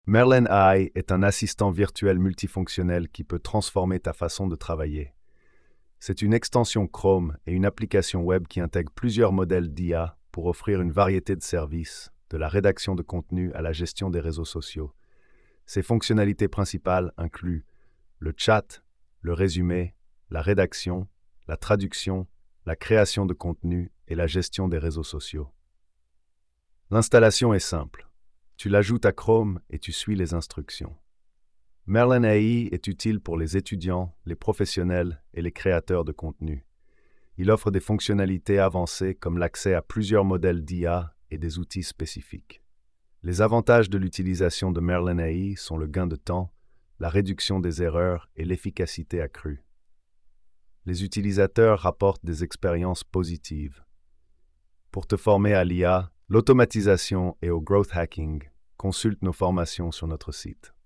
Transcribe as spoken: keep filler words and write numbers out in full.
Merlin A I est un assistant virtuel multifonctionnel qui peut transformer ta façon de travailler. C'est une extension Chrome et une application web qui intègre plusieurs modèles d'I A pour offrir une variété de services, de la rédaction de contenu à la gestion des réseaux sociaux. Ses fonctionnalités principales incluent le chat, le résumé, la rédaction, la traduction, la création de contenu et la gestion des réseaux sociaux. L'installation est simple. Tu l'ajoutes à Chrome et tu suis les instructions. Merlin A I est utile pour les étudiants, les professionnels et les créateurs de contenu. Il offre des fonctionnalités avancées comme l'accès à plusieurs modèles d'I A et des outils spécifiques. Les avantages de l'utilisation de Merlin A I sont le gain de temps, la réduction des erreurs et l'efficacité accrue. Les utilisateurs rapportent des expériences positives. Pour te former à l'I A, l'automatisation et au growth hacking, consulte nos formations sur notre site.